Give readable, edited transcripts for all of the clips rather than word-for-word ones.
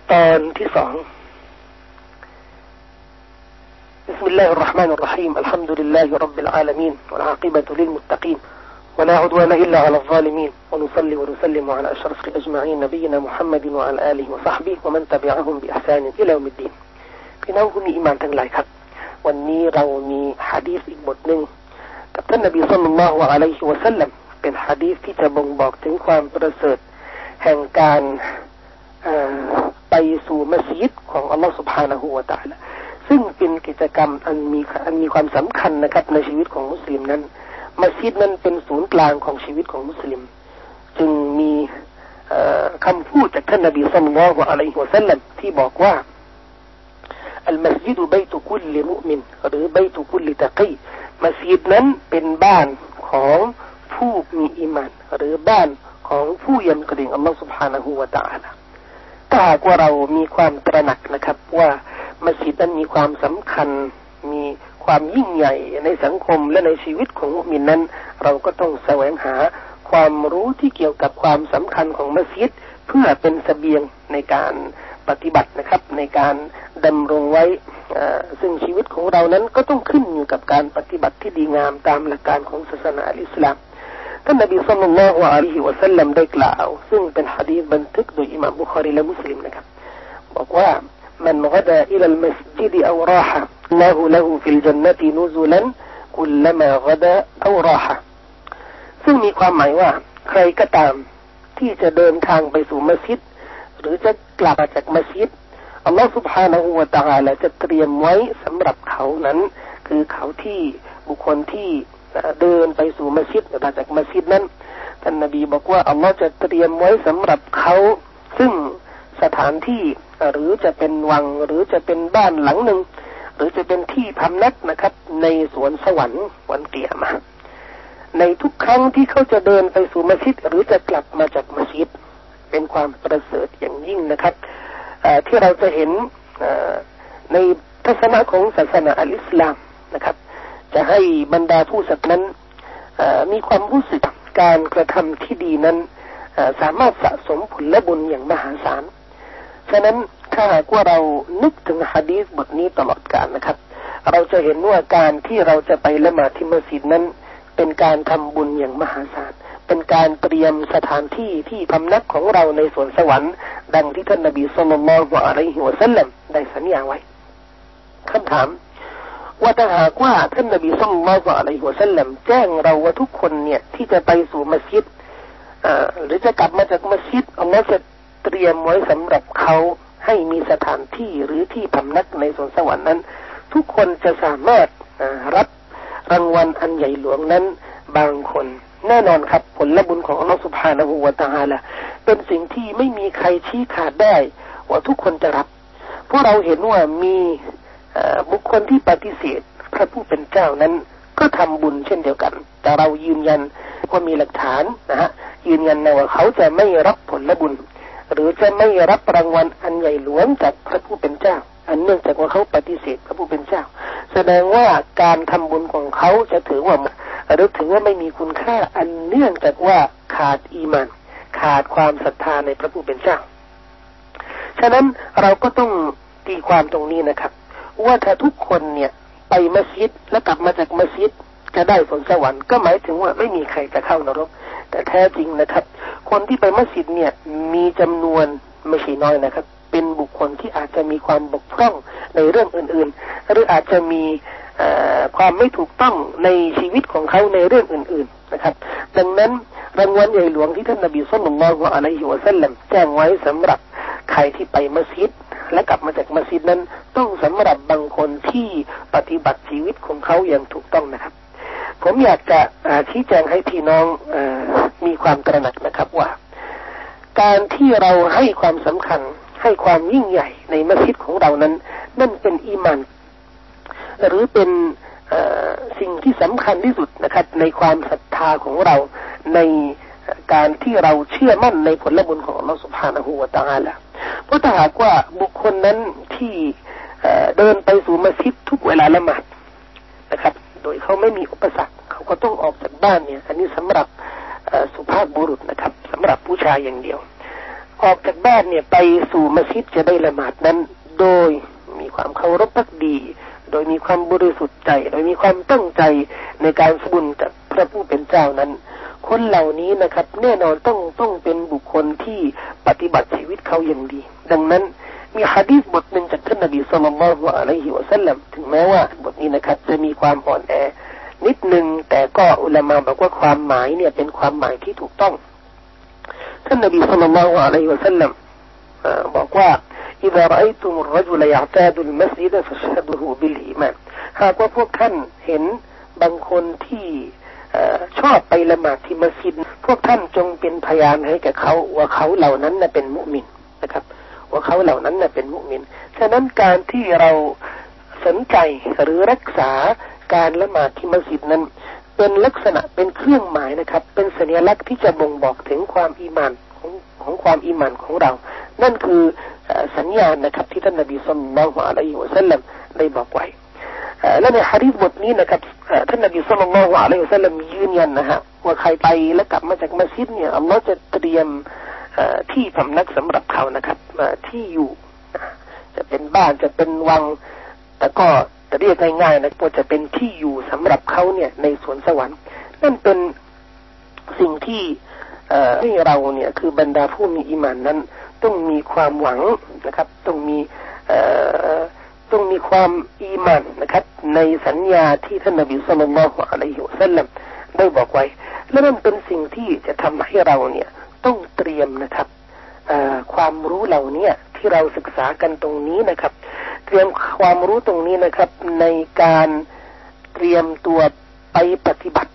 ตอนที่สองبسم الله الرحمن الرحيم الحمد لله رب العالمين والعاقبة للمتقين ولا عدوان إلا على الظالمين ونصلي ونسلم على أشرف الأجمعين نبينا محمد وعلى آله وصحبه ومن تبعهم بإحسان إلى يوم الدين พี่น้องผู้มีอีหม่านทั้งหลายครับวันนี้เรามีหะดีษอีกบทหนึ่งกับท่านนบีศ็อลลัลลอฮุอะลัยฮิวะซัลลัมเป็นหะดีษที่จะบ่งบอกถึงความประเสริฐแห่งการไปสู่มัสยิดของอัลลอฮฺซุบฮานะฮูวะตะอาลาซึ่งเป็นกิจกรรมอันมีความสำคัญนะครับในชีวิตของมุสลิมนั้นมัสยิดนั้นเป็นศูนย์กลางของชีวิตของมุสลิมจึงมีคำพูดจากท่านนบีศ็อลลัลลอฮุอะลัยฮิวะซัลลัมที่บอกว่าอัลมัสยิดบัยตุกุลลิมุอ์มินหรือบัยตุกุลลิตะกีมัสยิดนั้นเป็นบ้านของผู้มีอีหม่านหรือบ้านของผู้ยำเกรงอัลลอฮฺ سبحانه และ تعالى ถ้าหากว่าเรามีความตระหนักนะครับว่ามัสยิดนั้นมีความสำคัญมีความยิ่งใหญ่ในสังคมและในชีวิตของมุมินนั้นเราก็ต้องแสวงหาความรู้ที่เกี่ยวกับความสำคัญของมัสยิดเพื่อเป็นเสบียงในการปฏิบัตินะครับในการดำรงไว้ซึ่งชีวิตของเรานั้นก็ต้องขึ้นอยู่กับการปฏิบัติที่ดีงามตามหลักการของศาสนาอิสลามท่านนบีศ็อลลัลลอฮุอะลัยฮิวะซัลลัมได้กล่าวซึ่งเป็นหะดีษบันทึกโดยอิหม่ามบุคอรีและมุสลิมนะครับบอกว่ามันกะดาอิลัลมัสยิดเอาราฮะละหูฟิลญันนะตินุซุลันกุลมากะดาเอาราฮะซึ่งมีความหมายว่าใครก็ตามที่จะเดินทางไปสู่มัสยิดหรือจะกลับจากมัสยิดอัลลอฮฺ سبحانه และ تعالى จะเตรียมไว้สำหรับเขานั้นคือเขาที่บุคคลที่เดินไปสู่มัสยิดหรือจากมัสยิดนั้นท่านนบีบอกว่าอัลลอฮฺจะเตรียมไว้สำหรับเขาซึ่งสถานที่หรือจะเป็นวังหรือจะเป็นบ้านหลังหนึ่งหรือจะเป็นที่พำนักนะครับในสวนสวรรค์วันกิยามะห์ในทุกครั้งที่เขาจะเดินไปสู่มัสยิดหรือจะกลับมาจากมัสยิดเป็นความประเสริฐอย่างยิ่งนะครับที่เราจะเห็นในทัศนะของศาสนาอัลอิสลามนะครับจะให้บรรดาผู้ศรัทธานั้นมีความรู้สึกการกระทำที่ดีนั้นสามารถสะสมผลบุญอย่างมหาศาลฉะนั้นถ้าหากว่าเรานึกถึงหะดีษบทนี้ตลอดกาลนะครับเราจะเห็นว่าการที่เราจะไปละหมาดที่มัสยิดนั้นเป็นการทำบุญอย่างมหาศาลเป็นการเตรียมสถานที่ที่พำนักของเราในสวนสวรรค์ดังที่ท่านนบีศ็อลลัลลอฮุอะลัยฮิวะซัลลัมได้สัญญาไว้คำถามว่าถ้าหากว่าท่านนบีศ็อลลัลลอฮุอะลัยฮิวะซัลลัมแจ้งเราว่าทุกคนเนี่ยที่จะไปสู่มัสยิดหรือจะกลับมาจากมัสยิดอัลลอฮฺจะเตรียมไว้สำหรับเขาให้มีสถานที่หรือที่พำนักในสวนสวรรค์นั้นทุกคนจะสามารถรับรางวัลอันใหญ่หลวงนั้นบางคนแน่นอนครับผลบุญของอัลลอฮฺ سبحانه และ تعالى เป็นสิ่งที่ไม่มีใครชี้ขาดได้ว่าทุกคนจะรับเพราะเราเห็นว่ามีบุคคลที่ปฏิเสธพระผู้เป็นเจ้านั้นก็ทำบุญเช่นเดียวกันแต่เรายืนยันว่ามีหลักฐานนะฮะยืนยันนะว่าเขาจะไม่รับผลบุญหรือจะไม่รับรางวัลอันใหญ่หลวงจากพระผู้เป็นเจ้าอันเนื่องจากว่าเขาปฏิเสธพระผู้เป็นเจ้าแสดงว่าการทำบุญของเขาจะถือว่าหรือถือว่าไม่มีคุณค่าอันเนื่องจากว่าขาดอีหม่านขาดความศรัทธาในพระผู้เป็นเจ้าฉะนั้นเราก็ต้องตีความตรงนี้นะครับว่าถ้าทุกคนเนี่ยไปมัสยิดแล้วกลับมาจากมัสยิดจะได้สวนสวรรค์ก็หมายถึงว่าไม่มีใครจะเข้านรกแต่แท้จริงนะครับคนที่ไปมัสยิดเนี่ยมีจำนวนไม่ใช่น้อยนะครับเป็นบุคคลที่อาจจะมีความบกพร่องในเรื่องอื่นๆหรืออาจจะมีความไม่ถูกต้องในชีวิตของเขาในเรื่องอื่นๆนะครับดังนั้นรางวัลใหญ่หลวงที่ท่านนบีศ็อลลัลลอฮุอะลัยฮิวะซัลลัมแจ้งไว้สำหรับใครที่ไปมัสยิดและกลับมาจากมัสยิดนั้นต้องสำหรับบางคนที่ปฏิบัติชีวิตของเขาอย่างถูกต้องนะครับผมอยากจะชี้แจงให้พี่น้องมีความตระหนักนะครับว่าการที่เราให้ความสำคัญให้ความยิ่งใหญ่ในมัสยิดของเรานั้นนั่นเป็นอีหม่านหรือเป็นสิ่งที่สำคัญที่สุดนะครับในความศรัทธาของเราในการที่เราเชื่อมั่นในผลบุญของอัลลอฮฺ سبحانه และ تعالى เพราะถ้าหากว่าบุคคลนั้นที่เดินไปสู่มัสยิดทุกเวลาละหมาดนะครับโดยเขาไม่มีอุปสรรคเขาก็ต้องออกจากบ้านเนี่ยอันนี้สำหรับสุภาพบุรุษนะครับสำหรับผู้ชายอย่างเดียวออกจากบ้านเนี่ยไปสู่มัสยิดจะได้ละหมาดนั้นโดยมีความเคารพภักดีโดยมีความบริสุทธิ์ใจโดยมีความตั้งใจในการสบุญกับพระผู้เป็นเจ้านั้นคนเหล่านี้นะครับแน่นอนต้องเป็นบุคคลที่ปฏิบัติชีวิตเขาอย่างดีดังนั้นมีหะดีษบทหนึ่งจากท่านนบีศ็อลลัลลอฮุอะลัยฮิวะซัลลัมถึงแม้ว่าบทนี้นะครับจะมีความอ่อนแอนิดนึงแต่ก็อุลามะบอกว่าความหมายเนี่ยเป็นความหมายที่ถูกต้องท่านนบีศ็อลลัลลอฮุอะลัยฮิวะซัลลัมบอกว่า إذا رأيتم الرجل يعتاد المسجد فاشهدوه بالإيمان หากว่าพวกท่านเห็นบางคนที่ชอบไปละหมาดที่มัสยิดพวกท่านจงเป็นพยานให้แก่เขาว่าเขาเหล่านั้นเป็นมุมินนะครับว่าเขาเหล่านั้นเป็นมุมินฉะนั้นการที่เราสนใจหรือรักษาการละหมาดที่มัสยิดนั้นเป็นลักษณะเป็นเครื่องหมายนะครับเป็นสัญลักษณ์ที่จะบ่งบอกถึงความอีหม่านของความอีหม่านของเรานั่นคือสัญญาณนะครับที่ท่านนบีศ็อลลัลลอฮุอะลัยฮิวะซัลลัมได้บอกไว้และในหะดีษบทนี้นะครับท่านนบีศ็อลลัลลอฮุอะลัยฮิวะซัลลัมยืนยันนะฮะว่าใครไปและกลับมาจากมัสยิดเนี่ยอัลเลาะห์จะเตรียมที่พำนักสำหรับเขานะครับที่อยู่จะเป็นบ้านจะเป็นวังแต่ก็จะเรียกง่ายๆนะว่าจะเป็นที่อยู่สำหรับเขาเนี่ยในสวนสวรรค์นั่นเป็นสิ่งที่ให้เราเนี่ยคือบรรดาผู้มีอีหม่านนั้นต้องมีความหวังนะครับต้องมีความอีหม่านนะครับในสัญญาที่ท่านนบีศ็อลลัลลอฮุอะลัยฮิวะซัลลัมได้บอกไว้และนั่นเป็นสิ่งที่จะทำให้เราเนี่ยต้องเตรียมนะครับความรู้เหล่านี้ที่เราศึกษากันตรงนี้นะครับเตรียมความรู้ตรงนี้นะครับในการเตรียมตัวไปปฏิบัติ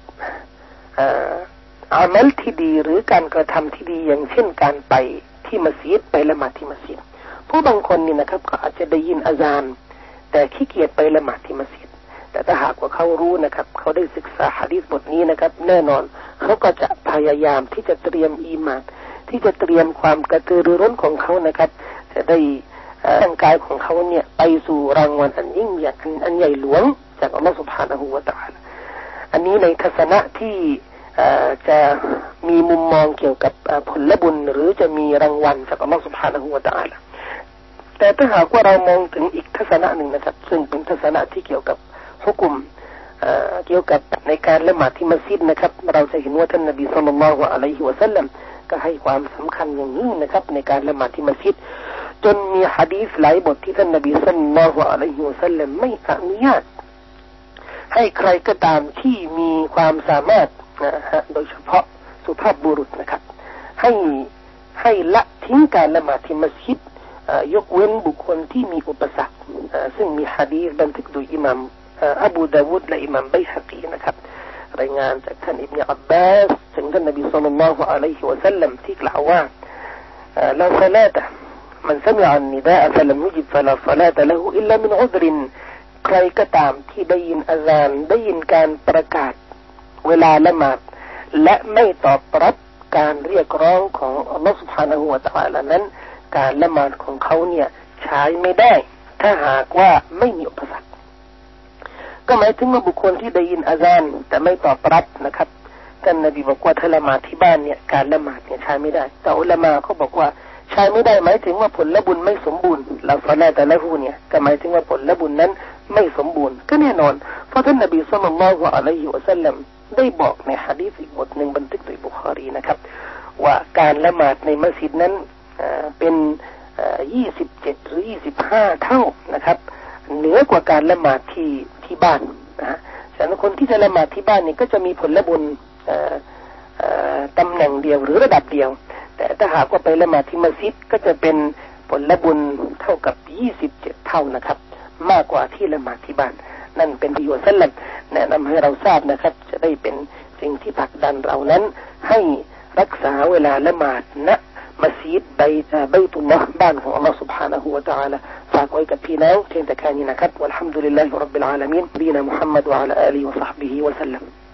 อามัลที่ดีหรือการกระทำที่ดีอย่างเช่นการไปที่มัสยิดไปละหมาดที่มัสยิดผู้บางคนนี่นะครับก็อาจจะได้ยินอาซานแต่ขี้เกียจไปละหมาดที่มัสยิดแต่ถ้าหากว่าเขารู้นะครับเขาได้ศึกษาหะดีษบทนี้นะครับแน่นอนเขาก็จะพยายามที่จะเตรียมอีหม่านที่จะเตรียมความกระตือรือร้นของเขานะครับจะได้ร่างกายของเขาเนี่ยไปสู่รางวัลอันยิ่งใหญ่อันใหญ่หลวงจากอัลลอฮฺ سبحانه และ تعالى อันนี้ในทัศนะที่จะมีมุมมองเกี่ยวกับผลบุญหรือจะมีรางวัลจากอัลลอฮฺ سبحانه และ تعالى แต่ถ้าหากว่าเรามองถึงอีกทัศนะหนึ่งนะครับซึ่งเป็นทัศนะที่เกี่ยวกับฮุกุมเกี่ยวกับในการละหมาดที่มัสยิดนะครับเราจะเห็นว่าท่านนบีศ็อลลัลลอฮุอะลัยฮิวะซัลลัมก็ให้ความสำคัญอย่างยิ่งนะครับในการละหมาดที่มัสยิดจนมีหะดีษหลายบทที่ท่านนบีศ็อลลัลลอฮุอะลัยฮิวะซัลลัมไม่อนุญาตให้ใครก็ตามที่มีความสามารถโดยเฉพาะสุภาพบุรุษนะครับให้ละทิ้งการละหมาดที่มัสยิดยกเว้นบุคคลที่มีอุปสรรคซึ่งมีหะดีษบันทึกโดยอิหม่ามอบูดาวูดและอิหม่ามบัยฮะกีนะครับรายงานจากท่านอิบนุอับบาสถึงท่านนบีศ็อลลัลลอฮุอะลัยฮิวะซัลลัมที่กล่าวว่าลาศะลาตะมันสมิอะอันนิดาอะฟะลัมยุจิบฟะลาศะลาตะละฮูอิลลามินอุซรินใครก็ตามที่ได้ยินอาซานได้ยินการประกาศเวลาละหมาดและไม่ตอบรับการเรียกร้องของอัลลอฮฺ سبحانه และ تعالى นั้นการละหมาดของเขาเนี่ยใช้ไม่ได้ถ้าหากว่าไม่มีอุปสรรคก็หมายถึงว่าบุคคลที่ได้ยินอาซานแต่ไม่ตอบรับนะครับท่านนบีบอกว่าถ้าละหมาดที่บ้านเนี่ยการละหมาดเนี่ยใช้ไม่ได้แต่อุลามะเขาบอกว่าใช้ไม่ได้หมายถึงว่าผลบุญไม่สมบูรณ์ลาศะลาตะละฮูเนี่ยก็หมายถึงว่าผลบุญนั้นไม่สมบูรณ์ก็แน่นอนเพราะท่านนบีศ็อลลัลลอฮุอะลัยฮิวะซัลลัมได้บอกในหะดีษอีกบทหนึ่งบันทึกโดยบุคอรีนะครับว่าการละหมาดในมัสยิดนั้นเป็น27หรือ25เท่านะครับเหนือกว่าการละหมาดที่บ้านนะฉะนั้นคนที่จะละหมาดที่บ้านนี่ก็จะมีผลบุญตำแหน่งเดียวหรือระดับเดียวแต่ถ้าหากว่าไปละหมาดที่มัสยิดก็จะเป็นผลบุญเท่ากับ27เท่านะครับมากกว่าที่ละหมาดที่บ้านนั่นเป็นที่อัลลอฮฺซัลลัมแนะนำให้เราทราบนะครับจะได้เป็นสิ่งที่ผลักดันเรานั้นให้รักษาเวลาละหมาดณมัสยิดบัยตุลลอฮ์บ้านของอัลลอฮฺ سبحانه และ تعالى ฝากไว้กับพี่น้องเพียงแต่แค่นี้นะครับวัลฮัมดุลิลลาฮิร็อบบิลอาลามีนบีนะมุฮัมมัดวะอะลาอาลีฮิวะศ็อฮบิฮิวะซัลลัม